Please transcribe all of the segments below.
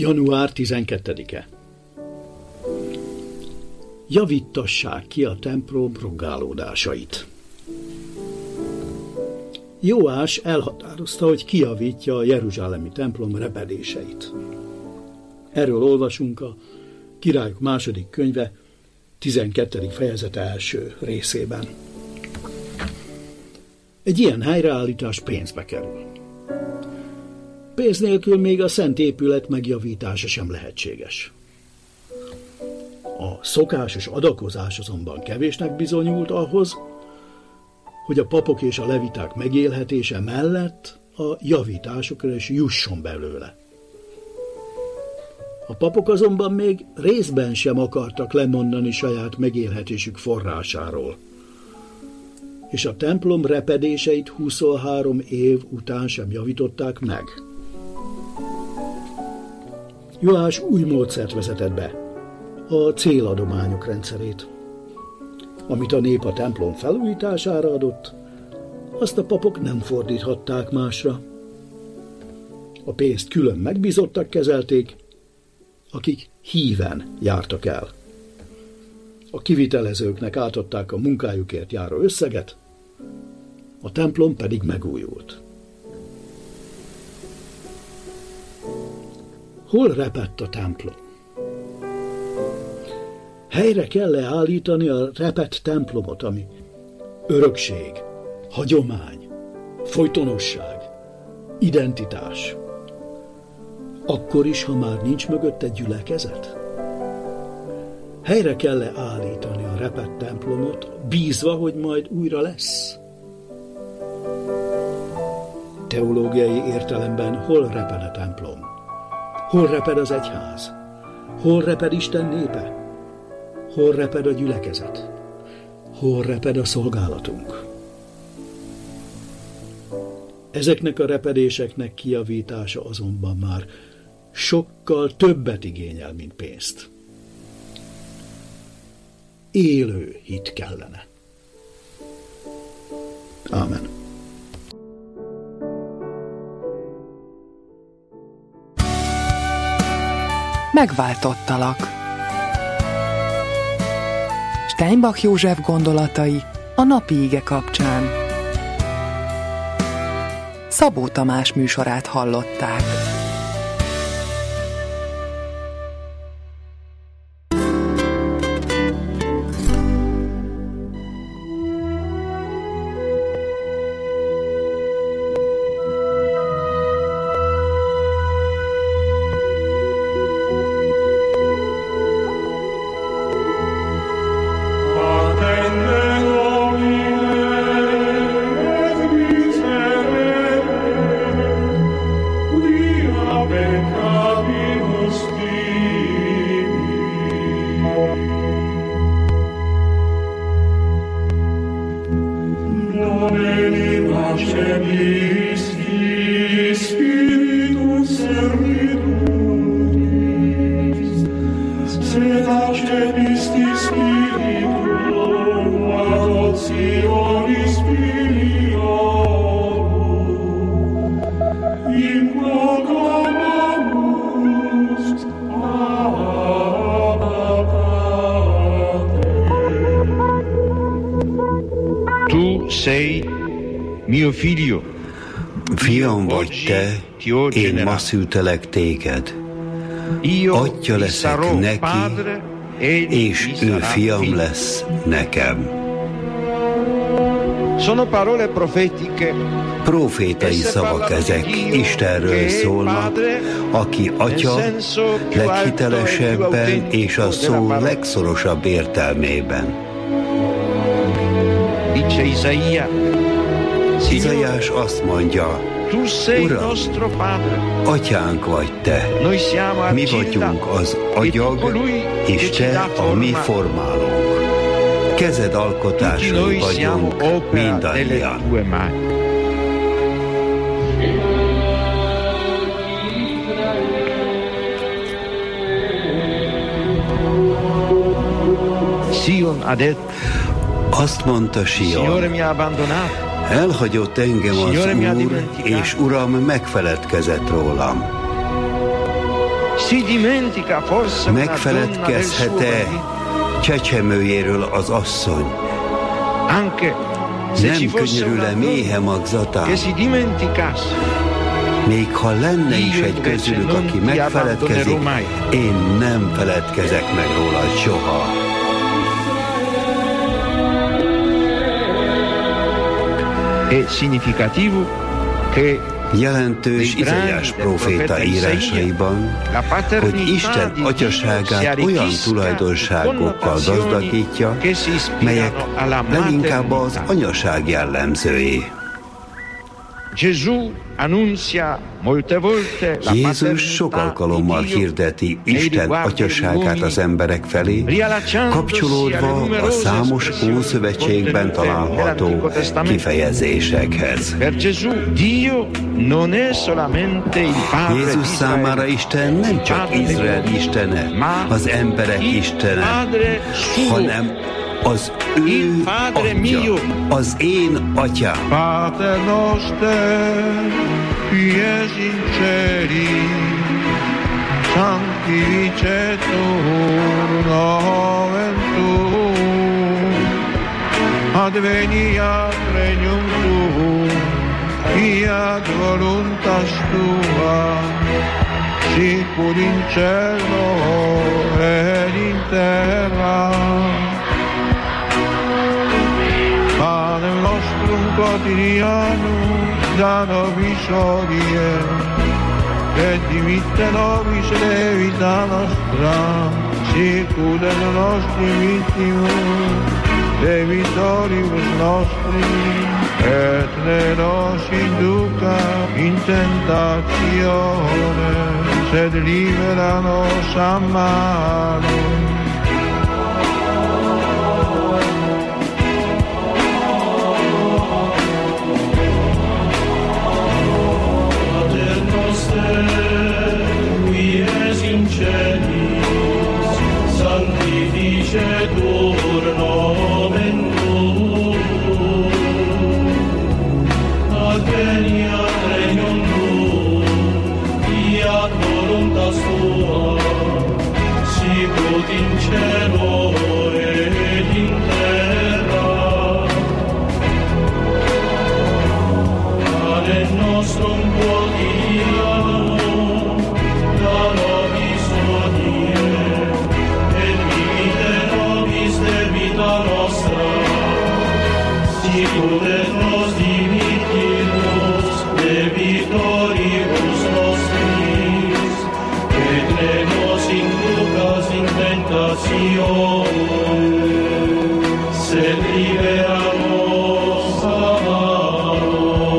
Január 12-e. Javítassák ki a templom rongálódásait. Jóás elhatározta, hogy kijavítja a jeruzsálemi templom repedéseit. Erről olvasunk a Királyok második könyve 12. fejezete első részében. Egy ilyen helyreállítás pénzbe kerül. Pénz nélkül még a szent épület megjavítása sem lehetséges. A szokásos adakozás azonban kevésnek bizonyult ahhoz, hogy a papok és a leviták megélhetése mellett a javításokra is jusson belőle. A papok azonban még részben sem akartak lemondani saját megélhetésük forrásáról, és a templom repedéseit 23 év után sem javították meg. Jóás új módszert vezetett be, a céladományok rendszerét. Amit a nép a templom felújítására adott, azt a papok nem fordíthatták másra. A pénzt külön megbízottak kezelték, akik híven jártak el. A kivitelezőknek átadták a munkájukért járó összeget, a templom pedig megújult. Hol repett a templom? Helyre kell állítani a repett templomot, ami örökség, hagyomány, folytonosság, identitás. Akkor is, ha már nincs mögötte gyülekezet? Helyre kell állítani a repett templomot, bízva, hogy majd újra lesz? Teológiai értelemben hol reped a templom? Hol reped az egyház? Hol reped Isten népe? Hol reped a gyülekezet? Hol reped a szolgálatunk? Ezeknek a repedéseknek kijavítása azonban már sokkal többet igényel, mint pénzt. Élő hit kellene. Ámen. Megváltottalak. Steinbach József gondolatai a napi ige kapcsán. Szabó Tamás műsorát hallották. Fiam vagy te, én ma szültelek téged. Atya leszek neki, és ő fiam lesz nekem. Profétai szavak ezek, Istenről szólnak, aki atya leghitelesebben és a szó legszorosabb értelmében. Izaiás azt mondja, Uram, atyánk vagy te, mi vagyunk az agyag, és te a mi formálónk. Kezed alkotásai vagyunk mindannyian. Azt mondta Sion, elhagyott engem az Úr, és Uram megfeledkezett rólam. Megfeledkezhet-e csecsemőjéről az asszony? Nem könyörül-e méhe magzatán? Még ha lenne is egy közülük, aki megfeledkezik, én nem feledkezek meg róla soha. Jelentős Izaiás próféta írásaiban, hogy Isten atyaságát olyan tulajdonságokkal gazdagítja, melyek leginkább az anyaság jellemzői. Jézus sok alkalommal hirdeti Isten atyaságát az emberek felé, kapcsolódva a számos Ószövetségben található kifejezésekhez. Jézus számára Isten nem csak Izrael istene, az emberek istene, hanem az ő atya, az én atyám. Pater noster, qui es in celi, sanctificetur nomen tuum, adveniat regnum tuum, fiat voluntas tua, sicur in cielo et in terra. Panem nostrum quotidianum da nobis hodie, et dimitte nobis debita nostra, sicut et nostri vittimus debitoribus nostri, et ne nos induca in tentatione, sed libera nos a malo. Sanctificetur nomen tuum, adveniat regnum tuum, fiat voluntas tua, sicut in cielo et in terra. Panem nostrum quotidianum da nobis hodie, et dimitte nobis debita nostra, sicut et nos dimittimus debitoribus nostris, et ne nos inducas in tentatione, sed libera nos a malo.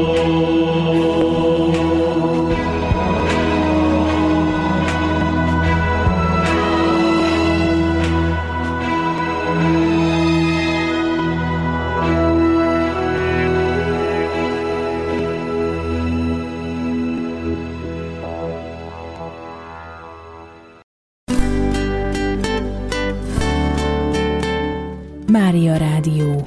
Mária Rádió.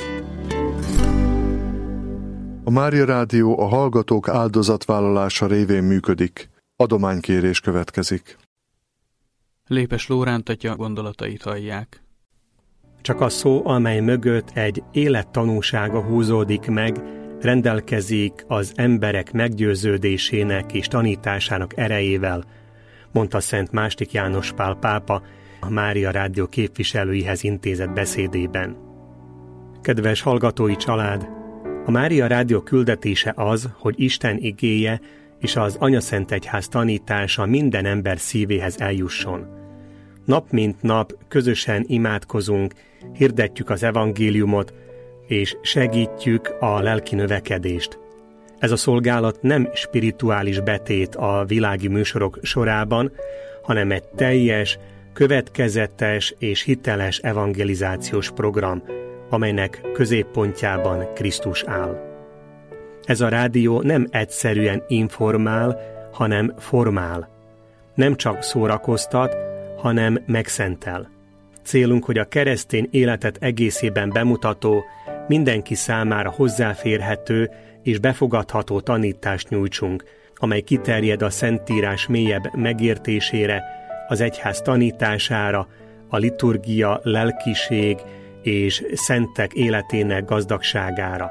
A Mária Rádió a hallgatók áldozatvállalása révén működik. Adománykérés következik. Lépes Lóránt atya gondolatait hallják. Csak a szó, amely mögött egy élettanúsága húzódik meg, rendelkezik az emberek meggyőződésének és tanításának erejével, mondta Szent Mástik János Pál pápa a Mária Rádió képviselőihez intézett beszédében. Kedves hallgatói család, a Mária Rádió küldetése az, hogy Isten igéje és az Anyaszentegyház tanítása minden ember szívéhez eljusson. Nap mint nap közösen imádkozunk, hirdetjük az evangéliumot, és segítjük a lelki növekedést. Ez a szolgálat nem spirituális betét a világi műsorok sorában, hanem egy teljes, következetes és hiteles evangelizációs program, amelynek középpontjában Krisztus áll. Ez a rádió nem egyszerűen informál, hanem formál. Nem csak szórakoztat, hanem megszentel. Célunk, hogy a keresztény életet egészében bemutató, mindenki számára hozzáférhető és befogadható tanítást nyújtsunk, amely kiterjed a Szentírás mélyebb megértésére, az egyház tanítására, a liturgia, lelkiség és szentek életének gazdagságára.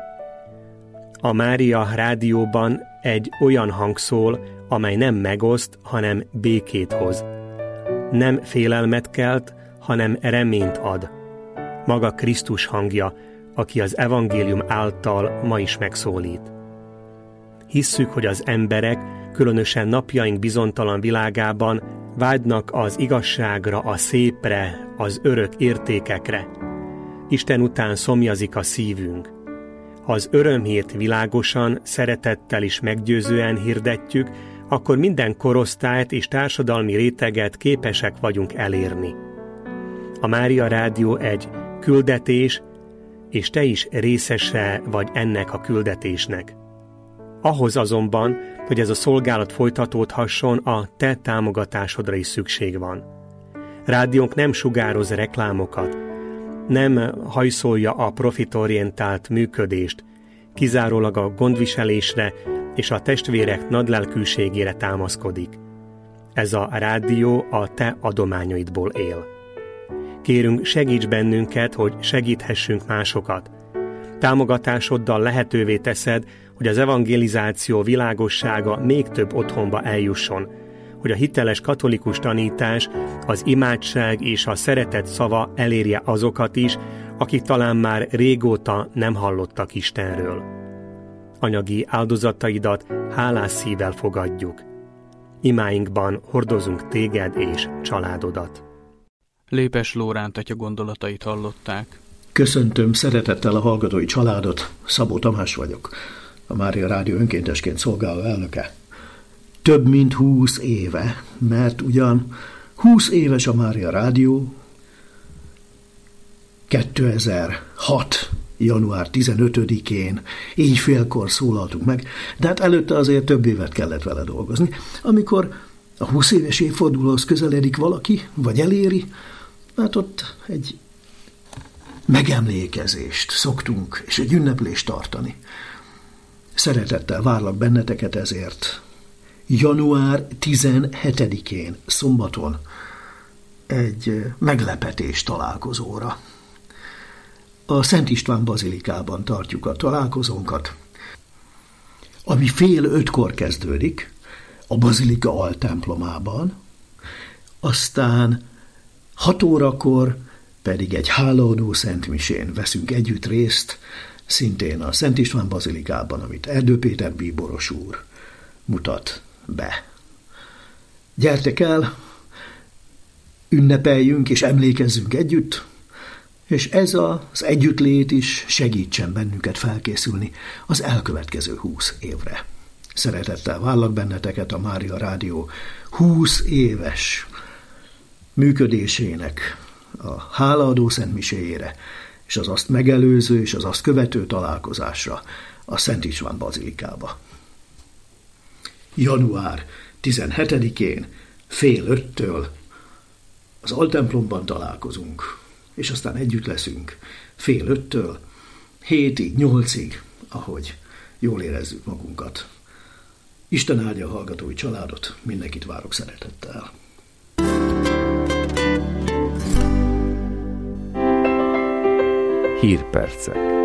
A Mária rádióban egy olyan hang szól, amely nem megoszt, hanem békét hoz. Nem félelmet kelt, hanem reményt ad. Maga Krisztus hangja, aki az evangélium által ma is megszólít. Hisszük, hogy az emberek, különösen napjaink bizonytalan világában vágynak az igazságra, a szépre, az örök értékekre. Isten után szomjazik a szívünk. Ha az örömhírt világosan, szeretettel és meggyőzően hirdetjük, akkor minden korosztályt és társadalmi réteget képesek vagyunk elérni. A Mária Rádió egy küldetés, és te is részese vagy ennek a küldetésnek. Ahhoz azonban, hogy ez a szolgálat folytatódhasson, a te támogatásodra is szükség van. Rádiónk nem sugároz reklámokat, nem hajszolja a profitorientált működést, kizárólag a gondviselésre és a testvérek nagylelkűségére támaszkodik. Ez a rádió a te adományaidból él. Kérünk, segíts bennünket, hogy segíthessünk másokat. Támogatásoddal lehetővé teszed, hogy az evangelizáció világossága még több otthonba eljusson, hogy a hiteles katolikus tanítás, az imádság és a szeretet szava elérje azokat is, akik talán már régóta nem hallottak Istenről. Anyagi áldozataidat hálás szívvel fogadjuk. Imáinkban hordozunk téged és családodat. Lépes Lóránt atya gondolatait hallották. Köszöntöm szeretettel a hallgatói családot, Szabó Tamás vagyok, a Mária Rádió önkéntesként szolgáló elnöke. Több mint 20 éve, mert ugyan 20 éves a Mária Rádió, 2006. január 15-én éjfélkor szólaltunk meg, de hát előtte azért több évet kellett vele dolgozni. Amikor a 20 éves évfordulóhoz közeledik valaki, vagy eléri, hát ott egy megemlékezést szoktunk, és egy ünneplést tartani. Szeretettel várlak benneteket ezért január 17-én, szombaton egy meglepetés találkozóra. A Szent István bazilikában tartjuk a találkozónkat, ami 4:30 kezdődik, a bazilika altemplomában, aztán 6 órakor pedig egy hálaadó szentmisén veszünk együtt részt, szintén a Szent István bazilikában, amit Erdő Péter bíboros úr mutat be. Gyertek el, ünnepeljünk és emlékezzünk együtt, és ez az együttlét is segítsen bennünket felkészülni az elkövetkező 20 évre. Szeretettel várlak benneteket a Mária Rádió 20 éves működésének a hálaadó szentmiséjére, és az azt megelőző és az azt követő találkozásra a Szent István bazilikába. Január 17-én 4:30 az altemplomban találkozunk, és aztán együtt leszünk 4:30 7-ig, 8-ig, ahogy jól érezzük magunkat. Isten áldja a hallgatói családot, mindenkit várok szeretettel. Hírpercek.